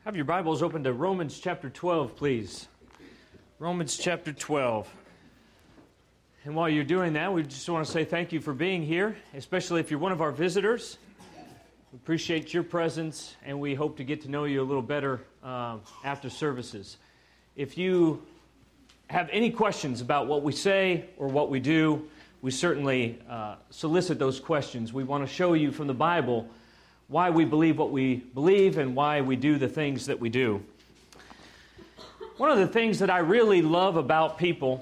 Have your Bibles open to Romans chapter 12, please. Romans chapter 12. And while you're doing that, we just want to say thank you for being here, especially if you're one of our visitors. We appreciate your presence, and we hope to get to know you a little better after services. If you have any questions about what we say or what we do, we certainly solicit those questions. We want to show you from the Bible why we believe what we believe and why we do the things that we do. One of the things that I really love about people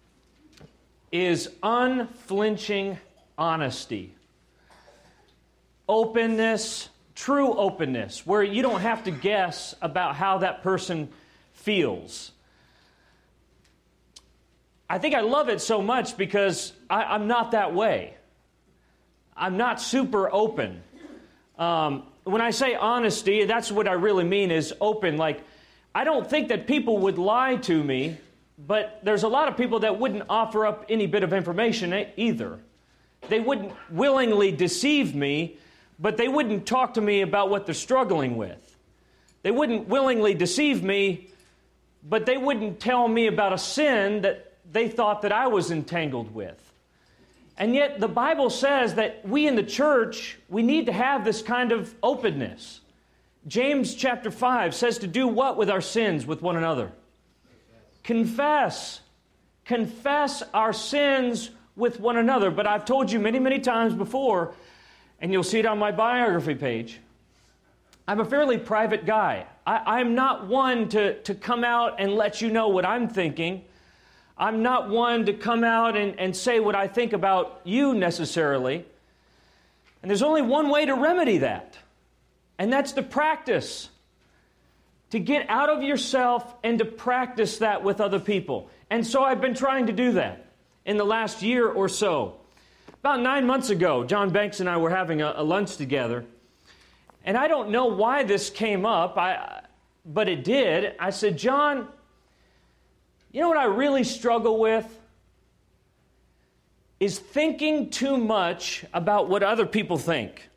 is unflinching honesty. Openness, true openness, where you don't have to guess about how that person feels. I think I love it so much because I'm not that way. I'm not super open. When I say honesty, that's what I really mean is open. Like, I don't think that people would lie to me, but there's a lot of people that wouldn't offer up any bit of information either. They wouldn't willingly deceive me, but they wouldn't talk to me about what they're struggling with. They wouldn't willingly deceive me, but they wouldn't tell me about a sin that they thought that I was entangled with. And yet the Bible says that we in the church, we need to have this kind of openness. James chapter 5 says to do what with our sins with one another? Confess. Confess our sins with one another. But I've told you many, many times before, and you'll see it on my biography page, I'm a fairly private guy. I'm not one to come out and let you know what I'm thinking. I'm not one to come out and say what I think about you necessarily. And there's only one way to remedy that, and that's to practice. To get out of yourself and to practice that with other people. And so I've been trying to do that in the last year or so. About 9 months ago, John Banks and I were having a lunch together. And I don't know why this came up, but it did. I said, John, you know what I really struggle with? Is thinking too much about what other people think.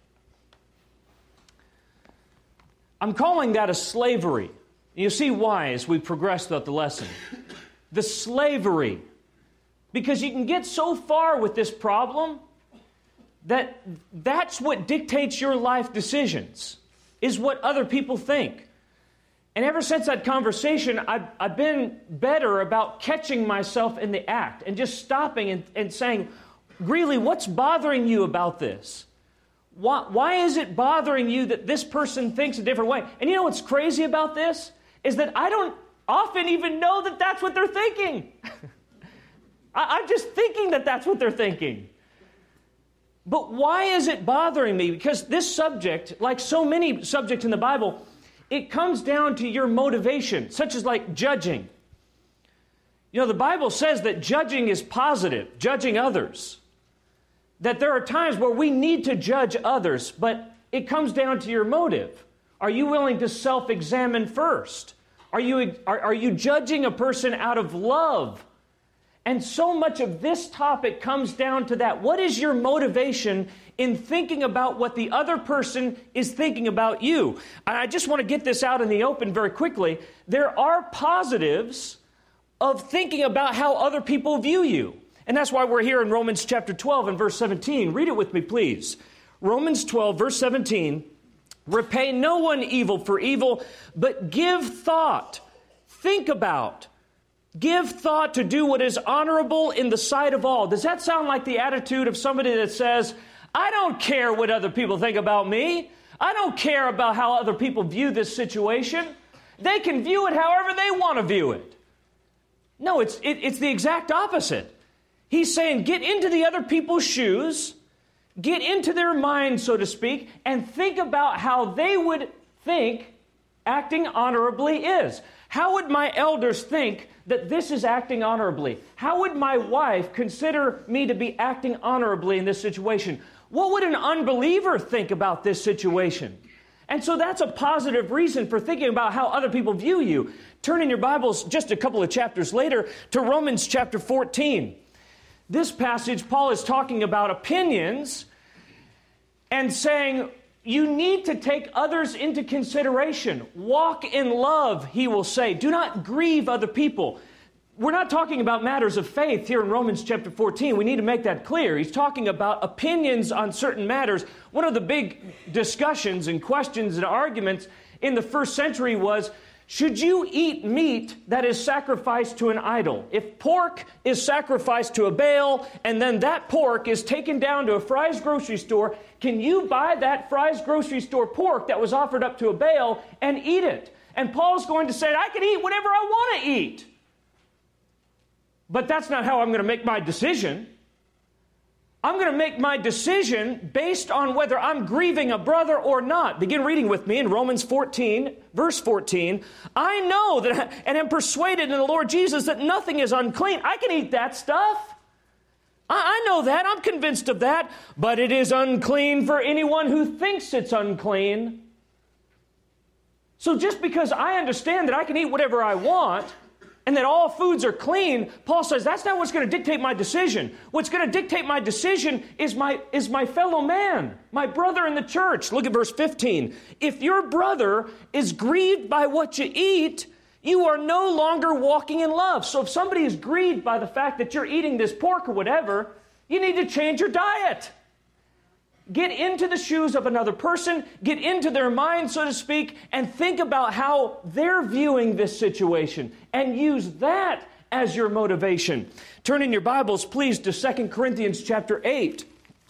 I'm calling that a slavery. You'll see why as we progress throughout the lesson. The slavery. Because you can get so far with this problem that that's what dictates your life decisions, is what other people think. And ever since that conversation, I've been better about catching myself in the act and just stopping and saying, really, what's bothering you about this? Why is it bothering you that this person thinks a different way? And you know what's crazy about this? Is that I don't often even know that that's what they're thinking. I'm just thinking that that's what they're thinking. But why is it bothering me? Because this subject, like so many subjects in the Bible, it comes down to your motivation, such as like judging. You know, the Bible says that judging is positive, judging others. That there are times where we need to judge others, but it comes down to your motive. Are you willing to self-examine first? Are you judging a person out of love? And so much of this topic comes down to that. What is your motivation in thinking about what the other person is thinking about you? I just want to get this out in the open very quickly. There are positives of thinking about how other people view you. And that's why we're here in Romans chapter 12 and verse 17. Read it with me, please. Romans 12, verse 17. Repay no one evil for evil, but give thought. Think about. Give thought to do what is honorable in the sight of all. Does that sound like the attitude of somebody that says, I don't care what other people think about me. I don't care about how other people view this situation. They can view it however they want to view it. No, it's the exact opposite. He's saying, get into the other people's shoes, get into their mind, so to speak, and think about how they would think acting honorably is. How would my elders think that this is acting honorably? How would my wife consider me to be acting honorably in this situation? What would an unbeliever think about this situation? And so that's a positive reason for thinking about how other people view you. Turn in your Bibles just a couple of chapters later to Romans chapter 14. This passage, Paul is talking about opinions and saying, You need to take others into consideration. Walk in love, he will say. Do not grieve other people. We're not talking about matters of faith here in Romans chapter 14. We need to make that clear. He's talking about opinions on certain matters. One of the big discussions and questions and arguments in the first century was, should you eat meat that is sacrificed to an idol? If pork is sacrificed to a Baal and then that pork is taken down to a Fry's grocery store, can you buy that Fry's grocery store pork that was offered up to a Baal and eat it? And Paul's going to say, I can eat whatever I want to eat. But that's not how I'm going to make my decision. I'm going to make my decision based on whether I'm grieving a brother or not. Begin reading with me in Romans 14, verse 14. I know that and am persuaded in the Lord Jesus that nothing is unclean. I can eat that stuff. I know that. I'm convinced of that. But it is unclean for anyone who thinks it's unclean. So just because I understand that I can eat whatever I want and that all foods are clean, Paul says that's not what's going to dictate my decision. What's going to dictate my decision is my fellow man, my brother in the church. Look at verse 15. If your brother is grieved by what you eat, you are no longer walking in love. So if somebody is grieved by the fact that you're eating this pork or whatever, you need to change your diet. Get into the shoes of another person, get into their mind, so to speak, and think about how they're viewing this situation and use that as your motivation. Turn in your Bibles, please, to 2 Corinthians chapter 8.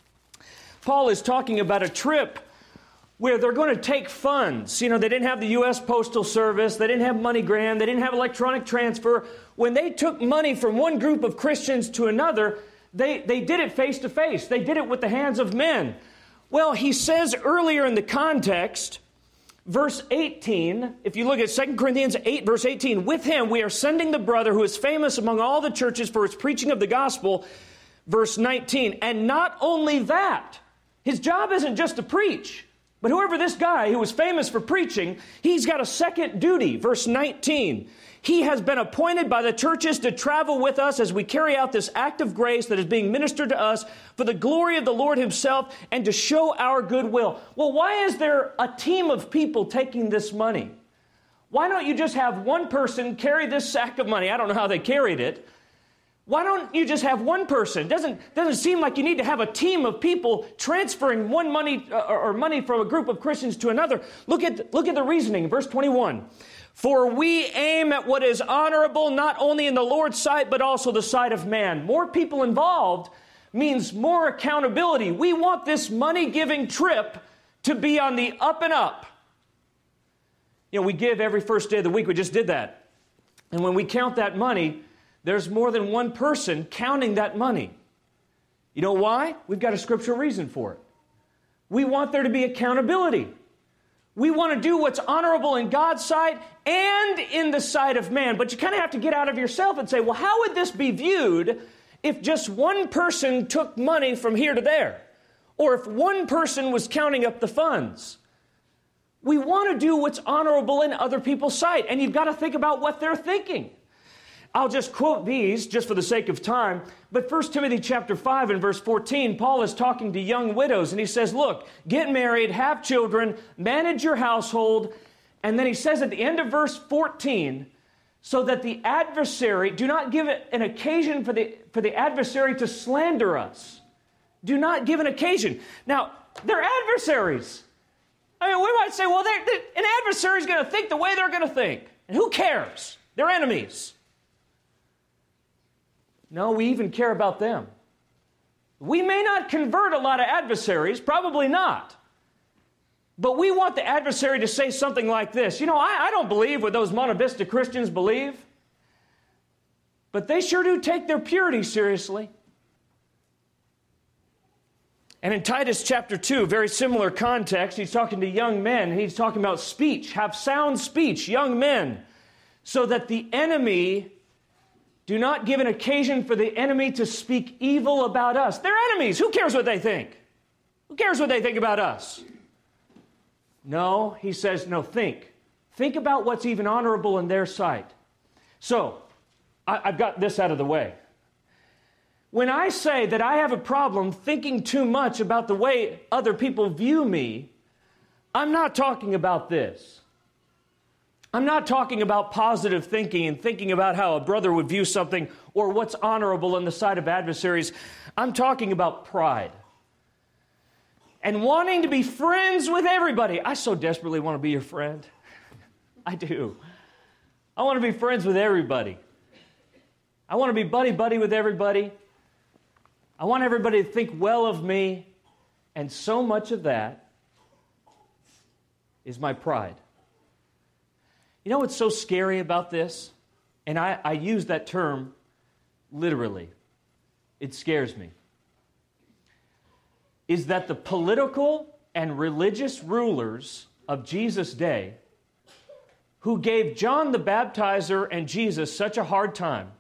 Paul is talking about a trip where they're going to take funds. You know, they didn't have the U.S. Postal Service, they didn't have MoneyGram, they didn't have electronic transfer. When they took money from one group of Christians to another, they did it face to face. They did it with the hands of men. Well, he says earlier in the context, verse 18, if you look at 2 Corinthians 8, verse 18, with him we are sending the brother who is famous among all the churches for his preaching of the gospel, verse 19. And not only that, his job isn't just to preach, but whoever this guy who was famous for preaching, he's got a second duty, verse 19. He has been appointed by the churches to travel with us as we carry out this act of grace that is being ministered to us for the glory of the Lord himself and to show our goodwill. Well, why is there a team of people taking this money? Why don't you just have one person carry this sack of money? I don't know how they carried it. Why don't you just have one person? It doesn't seem like you need to have a team of people transferring money from a group of Christians to another. Look at the reasoning, verse 21. For we aim at what is honorable not only in the Lord's sight, but also the sight of man. More people involved means more accountability. We want this money-giving trip to be on the up and up. You know, we give every first day of the week. We just did that. And when we count that money, there's more than one person counting that money. You know why? We've got a scriptural reason for it. We want there to be accountability. We want to do what's honorable in God's sight and in the sight of man. But you kind of have to get out of yourself and say, well, how would this be viewed if just one person took money from here to there? Or if one person was counting up the funds? We want to do what's honorable in other people's sight. And you've got to think about what they're thinking. I'll just quote these just for the sake of time. But 1 Timothy chapter 5 and verse 14, Paul is talking to young widows. And he says, look, get married, have children, manage your household. And then he says at the end of verse 14, so that the adversary, do not give it an occasion for the adversary to slander us. Do not give an occasion. Now, they're adversaries. I mean, we might say, well, an adversary is going to think the way they're going to think. And who cares? They're enemies. No, we even care about them. We may not convert a lot of adversaries, probably not. But we want the adversary to say something like this. You know, I don't believe what those Monte Christians believe. But they sure do take their purity seriously. And in Titus chapter 2, very similar context, he's talking to young men. He's talking about speech. Have sound speech, young men, so that the enemy... do not give an occasion for the enemy to speak evil about us. They're enemies. Who cares what they think? Who cares what they think about us? No, he says, no, think. Think about what's even honorable in their sight. So, I've got this out of the way. When I say that I have a problem thinking too much about the way other people view me, I'm not talking about this. I'm not talking about positive thinking and thinking about how a brother would view something or what's honorable in the sight of adversaries. I'm talking about pride and wanting to be friends with everybody. I so desperately want to be your friend. I do. I want to be friends with everybody. I want to be buddy-buddy with everybody. I want everybody to think well of me. And so much of that is my pride. You know what's so scary about this? And I use that term literally. It scares me. Is that the political and religious rulers of Jesus' day who gave John the Baptizer and Jesus such a hard time,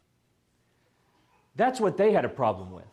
that's what they had a problem with.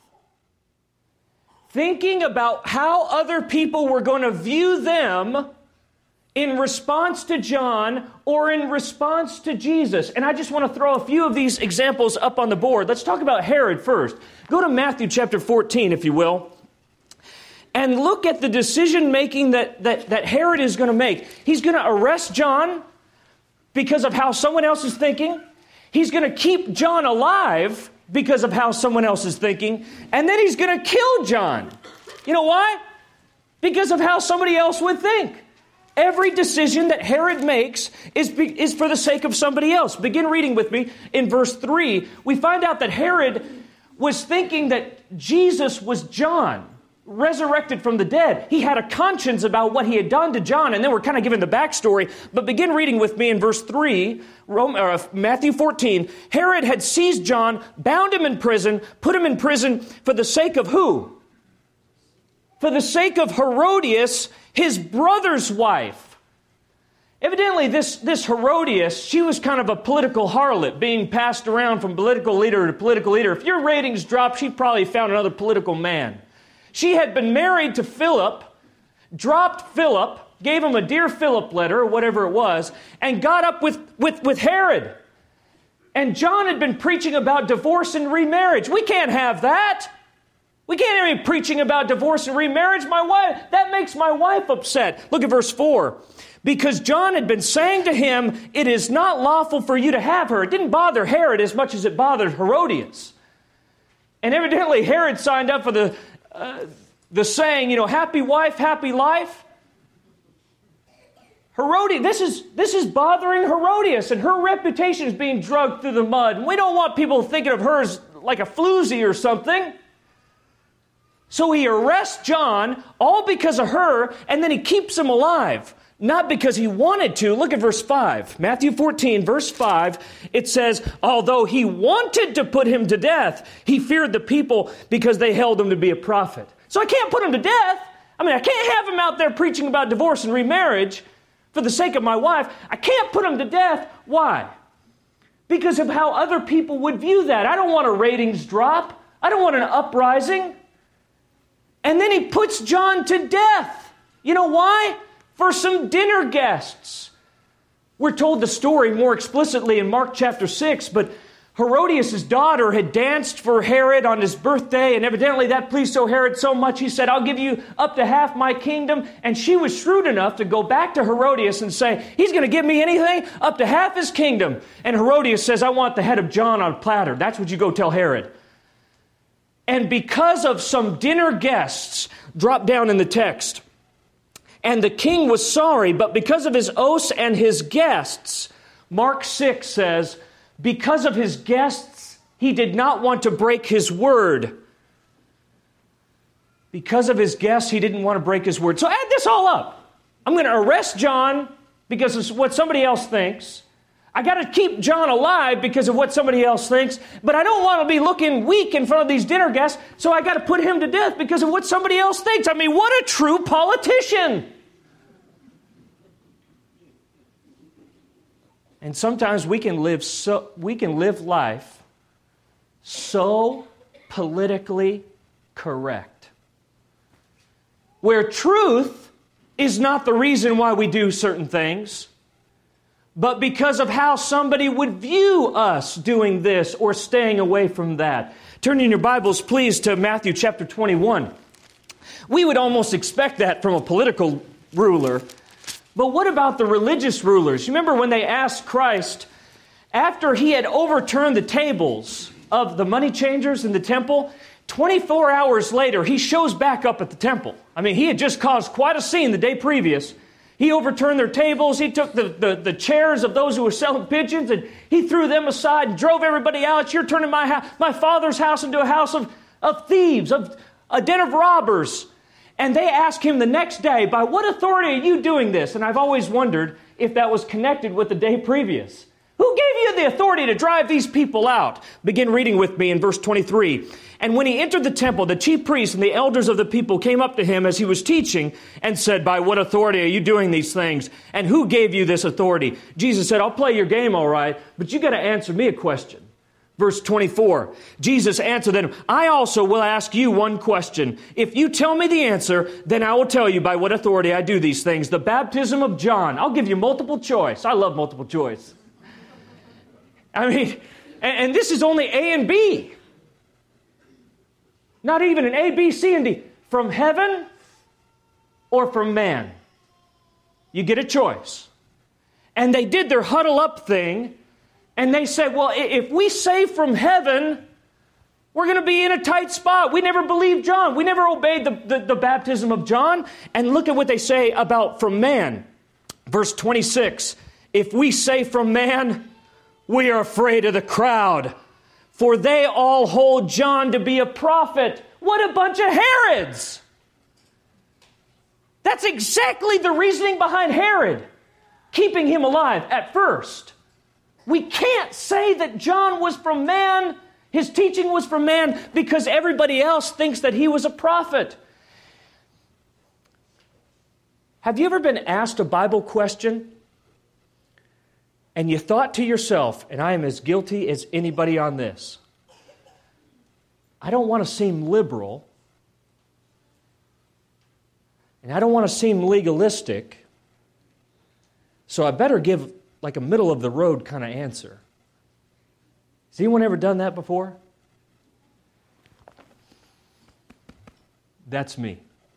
Thinking about how other people were going to view them in response to John or in response to Jesus. And I just want to throw a few of these examples up on the board. Let's talk about Herod first. Go to Matthew chapter 14, if you will, and look at the decision-making that Herod is going to make. He's going to arrest John because of how someone else is thinking. He's going to keep John alive because of how someone else is thinking. And then he's going to kill John. You know why? Because of how somebody else would think. Every decision that Herod makes is for the sake of somebody else. Begin reading with me in verse 3. We find out that Herod was thinking that Jesus was John, resurrected from the dead. He had a conscience about what he had done to John, and then we're kind of given the backstory. But begin reading with me in verse 3, Matthew 14. Herod had seized John, bound him in prison, put him in prison for the sake of who? For the sake of Herodias, his brother's wife. Evidently, this Herodias, she was kind of a political harlot, being passed around from political leader to political leader. If your ratings dropped, she probably found another political man. She had been married to Philip, dropped Philip, gave him a Dear Philip letter, or whatever it was, and got up with Herod. And John had been preaching about divorce and remarriage. We can't have that. We can't have him preaching about divorce and remarriage. That makes my wife upset. Look at verse 4. Because John had been saying to him, it is not lawful for you to have her. It didn't bother Herod as much as it bothered Herodias. And evidently Herod signed up for the saying, happy wife, happy life. Herodias, this is bothering Herodias, and her reputation is being dragged through the mud. And we don't want people thinking of her as like a floozy or something. So he arrests John, all because of her, and then he keeps him alive. Not because he wanted to. Look at verse 5. Matthew 14, verse 5, it says, although he wanted to put him to death, he feared the people because they held him to be a prophet. So I can't put him to death. I can't have him out there preaching about divorce and remarriage for the sake of my wife. I can't put him to death. Why? Because of how other people would view that. I don't want a ratings drop. I don't want an uprising. And then he puts John to death. You know why? For some dinner guests. We're told the story more explicitly in Mark chapter 6, but Herodias' daughter had danced for Herod on his birthday, and evidently that pleased Herod so much, he said, I'll give you up to half my kingdom. And she was shrewd enough to go back to Herodias and say, he's going to give me anything up to half his kingdom. And Herodias says, I want the head of John on a platter. That's what you go tell Herod. And because of some dinner guests, drop down in the text, and the king was sorry, but because of his oaths and his guests, Mark 6 says, because of his guests, he did not want to break his word. Because of his guests, he didn't want to break his word. So add this all up. I'm going to arrest John because of what somebody else thinks. I got to keep John alive because of what somebody else thinks, but I don't want to be looking weak in front of these dinner guests, so I got to put him to death because of what somebody else thinks. What a true politician. And sometimes we can live life so politically correct, where truth is not the reason why we do certain things, but because of how somebody would view us doing this or staying away from that. Turn in your Bibles, please, to Matthew chapter 21. We would almost expect that from a political ruler. But what about the religious rulers? You remember when they asked Christ, after he had overturned the tables of the money changers in the temple, 24 hours later, he shows back up at the temple. I mean, he had just caused quite a scene the day previous. He overturned their tables. He took the chairs of those who were selling pigeons, and he threw them aside and drove everybody out. You're turning my Father's house into a house of thieves, of a den of robbers. And they asked him the next day, by what authority are you doing this? And I've always wondered if that was connected with the day previous. Who gave you the authority to drive these people out? Begin reading with me in verse 23. And when he entered the temple, the chief priests and the elders of the people came up to him as he was teaching and said, by what authority are you doing these things? And who gave you this authority? Jesus said, I'll play your game all right, but you got to answer me a question. Verse 24, Jesus answered them, I also will ask you one question. If you tell me the answer, then I will tell you by what authority I do these things. The baptism of John. I'll give you multiple choice. I love multiple choice. I mean, and this is only A and B. Not even an A, B, C, and D. From heaven or from man. You get a choice. And they did their huddle up thing, and they said, well, if we say from heaven, we're going to be in a tight spot. We never believed John. We never obeyed the baptism of John. And look at what they say about from man. Verse 26, if we say from man, we are afraid of the crowd, for they all hold John to be a prophet. What a bunch of Herods! That's exactly the reasoning behind Herod, keeping him alive at first. We can't say that John was from man, his teaching was from man, because everybody else thinks that he was a prophet. Have you ever been asked a Bible question and you thought to yourself, and I am as guilty as anybody on this, I don't want to seem liberal, and I don't want to seem legalistic, so I better give like a middle-of-the-road kind of answer. Has anyone ever done that before? That's me.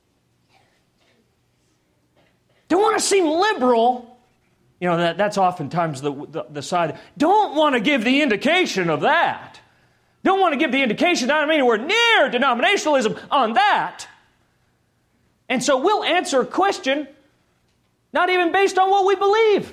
Don't want to seem liberal. You know, that's oftentimes the side. Don't want to give the indication of that. Don't want to give the indication that I mean we're near denominationalism on that. And so we'll answer a question not even based on what we believe.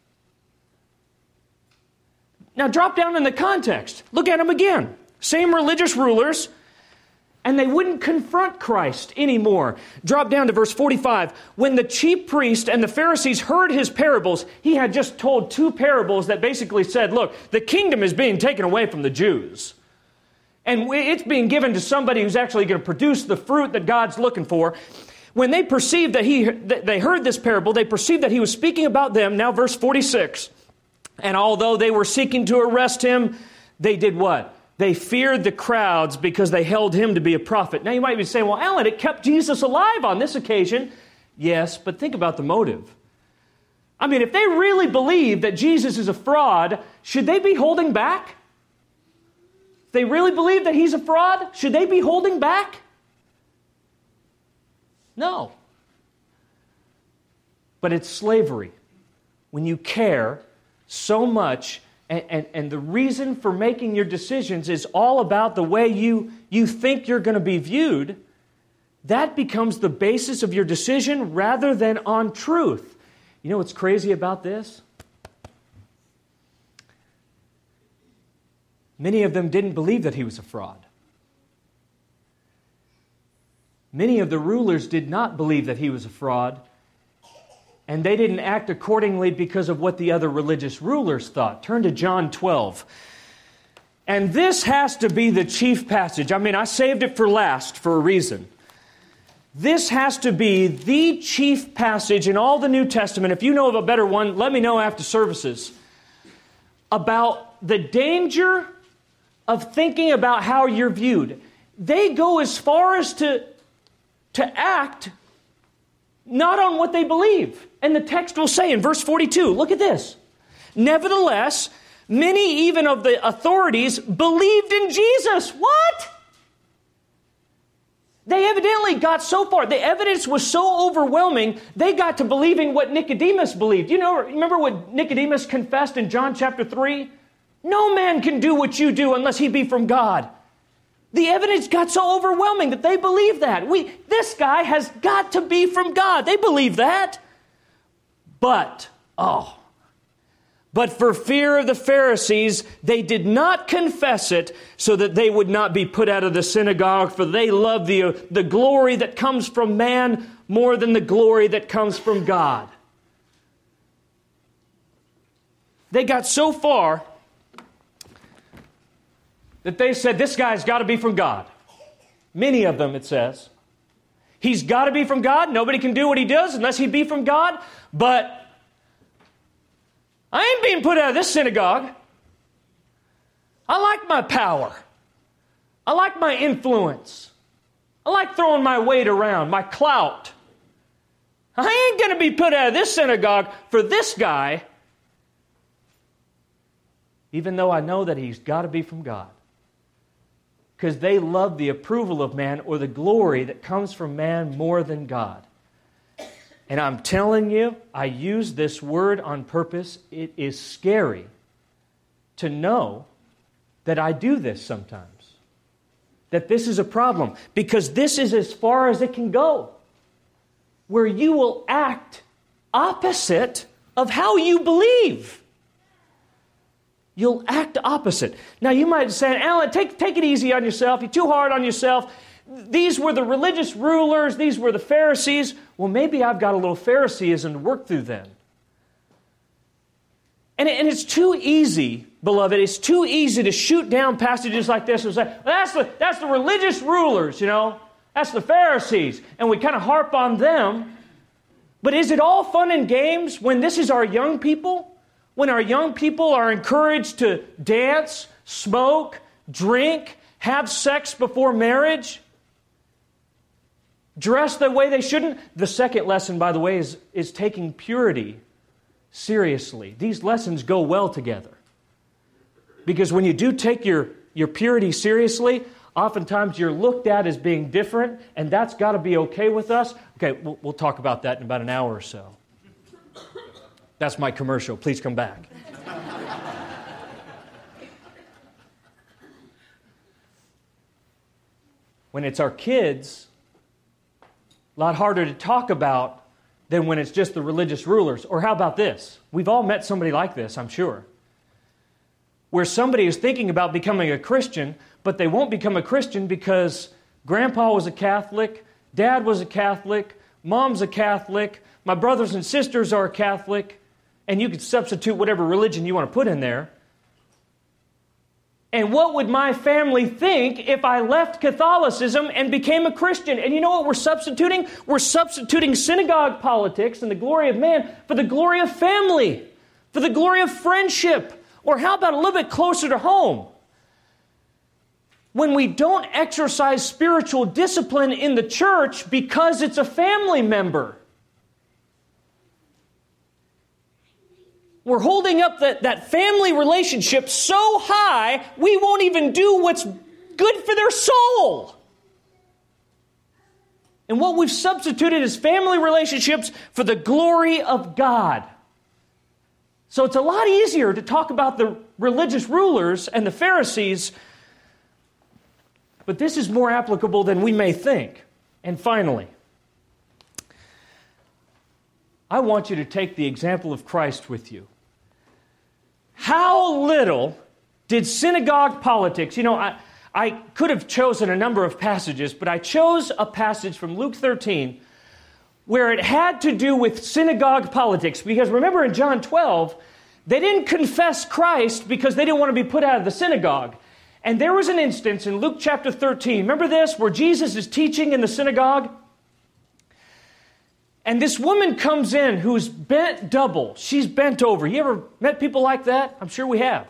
Now drop down in the context. Look at them again. Same religious rulers, and they wouldn't confront Christ anymore. Drop down to verse 45. When the chief priest and the Pharisees heard his parables, he had just told two parables that basically said, look, the kingdom is being taken away from the Jews. And it's being given to somebody who's actually going to produce the fruit that God's looking for. When they perceived that they heard this parable, they perceived that he was speaking about them. Now verse 46. And although they were seeking to arrest him, they did what? They feared the crowds because they held him to be a prophet. Now you might be saying, well, Alan, it kept Jesus alive on this occasion. Yes, but think about the motive. I mean, if they really believe that Jesus is a fraud, should they be holding back? If they really believe that he's a fraud, should they be holding back? No. But it's slavery. When you care so much, and the reason for making your decisions is all about the way you think you're going to be viewed, that becomes the basis of your decision rather than on truth. You know what's crazy about this? Many of them didn't believe that he was a fraud. Many of the rulers did not believe that he was a fraud, and they didn't act accordingly because of what the other religious rulers thought. Turn to John 12. And this has to be the chief passage. I mean, I saved it for last for a reason. This has to be the chief passage in all the New Testament. If you know of a better one, let me know after services. About the danger of thinking about how you're viewed. They go as far as to act not on what they believe. And the text will say in verse 42, look at this. Nevertheless, many even of the authorities believed in Jesus. What? They evidently got so far. The evidence was so overwhelming, they got to believing what Nicodemus believed. Remember what Nicodemus confessed in John chapter 3? No man can do what you do unless he be from God. The evidence got so overwhelming that they believed that. This guy has got to be from God. They believe that. But for fear of the Pharisees, they did not confess it so that they would not be put out of the synagogue, for they love the glory that comes from man more than the glory that comes from God. They got so far that they said, this guy's got to be from God. Many of them, it says. He's got to be from God. Nobody can do what he does unless he be from God. But I ain't being put out of this synagogue. I like my power. I like my influence. I like throwing my weight around, my clout. I ain't going to be put out of this synagogue for this guy, even though I know that he's got to be from God. Because they love the approval of man or the glory that comes from man more than God. And I'm telling you, I use this word on purpose. It is scary to know that I do this sometimes. That this is a problem. Because this is as far as it can go. Where you will act opposite of how you believe. You'll act opposite. Now you might say, Alan, take it easy on yourself. You're too hard on yourself. These were the religious rulers. These were the Pharisees. Well, maybe I've got a little Phariseeism to work through then. And it's too easy, beloved, it's too easy to shoot down passages like this and say, that's the religious rulers, That's the Pharisees. And we kind of harp on them. But is it all fun and games when this is our young people? When our young people are encouraged to dance, smoke, drink, have sex before marriage, dress the way they shouldn't? The second lesson, by the way, is taking purity seriously. These lessons go well together. Because when you do take your purity seriously, oftentimes you're looked at as being different, and that's got to be okay with us. Okay, we'll talk about that in about an hour or so. That's my commercial. Please come back. When it's our kids, a lot harder to talk about than when it's just the religious rulers. Or how about this? We've all met somebody like this, I'm sure. Where somebody is thinking about becoming a Christian, but they won't become a Christian because Grandpa was a Catholic, Dad was a Catholic, Mom's a Catholic, my brothers and sisters are Catholic, and you could substitute whatever religion you want to put in there. And what would my family think if I left Catholicism and became a Christian? And you know what we're substituting? We're substituting synagogue politics and the glory of man for the glory of family, for the glory of friendship. Or how about a little bit closer to home? When we don't exercise spiritual discipline in the church because it's a family member. We're holding up that family relationship so high, we won't even do what's good for their soul. And what we've substituted is family relationships for the glory of God. So it's a lot easier to talk about the religious rulers and the Pharisees, but this is more applicable than we may think. And finally, I want you to take the example of Christ with you. How little did synagogue politics, I could have chosen a number of passages, but I chose a passage from Luke 13 where it had to do with synagogue politics. Because remember in John 12, they didn't confess Christ because they didn't want to be put out of the synagogue. And there was an instance in Luke chapter 13, remember this, where Jesus is teaching in the synagogue? And this woman comes in who's bent double. She's bent over. You ever met people like that? I'm sure we have.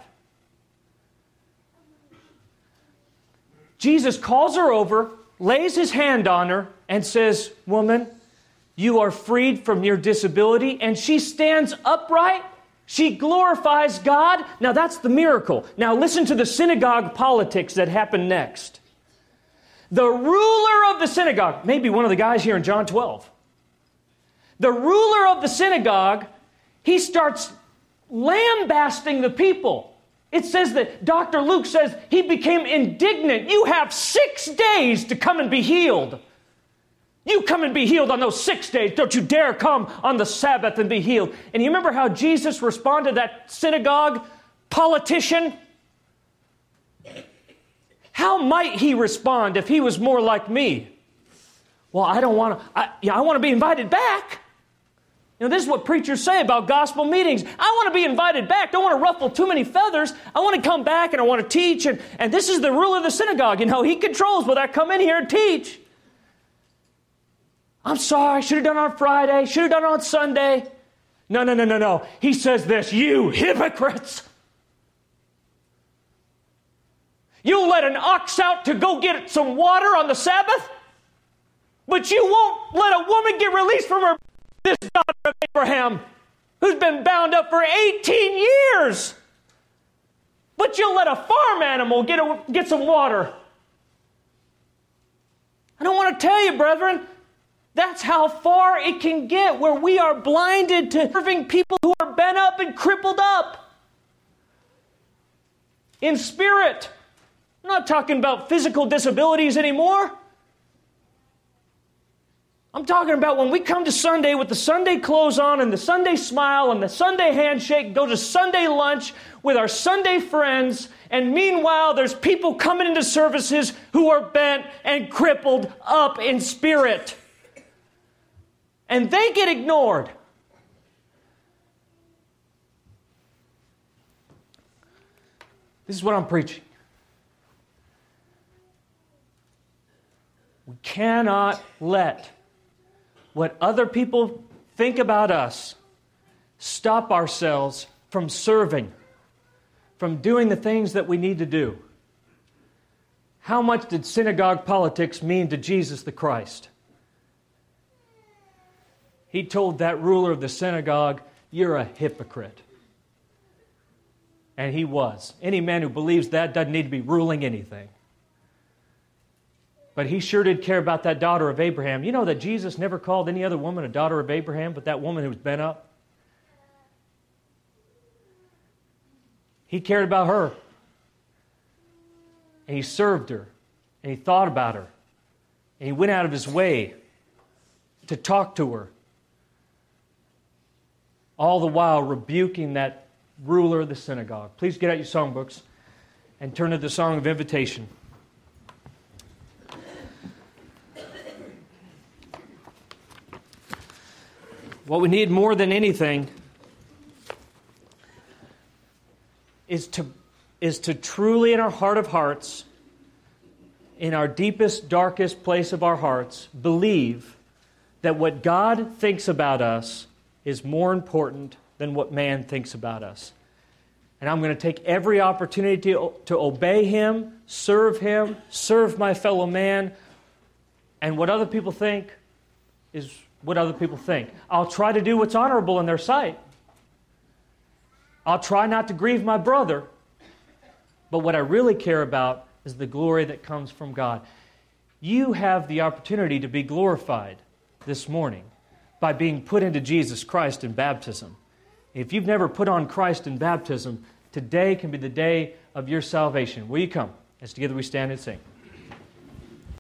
Jesus calls her over, lays his hand on her, and says, "Woman, you are freed from your disability." And she stands upright. She glorifies God. Now that's the miracle. Now listen to the synagogue politics that happened next. The ruler of the synagogue, maybe one of the guys here in John 12. The ruler of the synagogue, he starts lambasting the people. It says that Dr. Luke says he became indignant. You have 6 days to come and be healed. You come and be healed on those 6 days. Don't you dare come on the Sabbath and be healed. And you remember how Jesus responded to that synagogue politician? How might he respond if he was more like me? Well, I don't want to, I want to be invited back. You know, this is what preachers say about gospel meetings. I want to be invited back. Don't want to ruffle too many feathers. I want to come back and I want to teach. And this is the ruler of the synagogue. You know, he controls whether I come in here and teach. I'm sorry, should have done it on Friday, should have done it on Sunday. No. He says this, you hypocrites. You'll let an ox out to go get some water on the Sabbath, but you won't let a woman get released from her, this daughter of Abraham, who's been bound up for 18 years. But you'll let a farm animal get some water. I don't want to tell you, brethren, that's how far it can get, where we are blinded to serving people who are bent up and crippled up in spirit. I'm not talking about physical disabilities anymore. I'm talking about when we come to Sunday with the Sunday clothes on and the Sunday smile and the Sunday handshake, go to Sunday lunch with our Sunday friends, and meanwhile there's people coming into services who are bent and crippled up in spirit. And they get ignored. This is what I'm preaching. We cannot let what other people think about us stop ourselves from serving, from doing the things that we need to do. How much did synagogue politics mean to Jesus the Christ? He told that ruler of the synagogue, you're a hypocrite. And he was. Any man who believes that doesn't need to be ruling anything. But he sure did care about that daughter of Abraham. You know that Jesus never called any other woman a daughter of Abraham but that woman who was bent up? He cared about her. And he served her. And he thought about her. And he went out of his way to talk to her. All the while rebuking that ruler of the synagogue. Please get out your songbooks and turn to the Song of Invitation. What we need more than anything is to truly, in our heart of hearts, in our deepest, darkest place of our hearts, believe that what God thinks about us is more important than what man thinks about us. And I'm going to take every opportunity to obey Him, serve my fellow man, and what other people think is what other people think. I'll try to do what's honorable in their sight. I'll try not to grieve my brother. But what I really care about is the glory that comes from God. You have the opportunity to be glorified this morning by being put into Jesus Christ in baptism. If you've never put on Christ in baptism, today can be the day of your salvation. Will you come as together we stand and sing?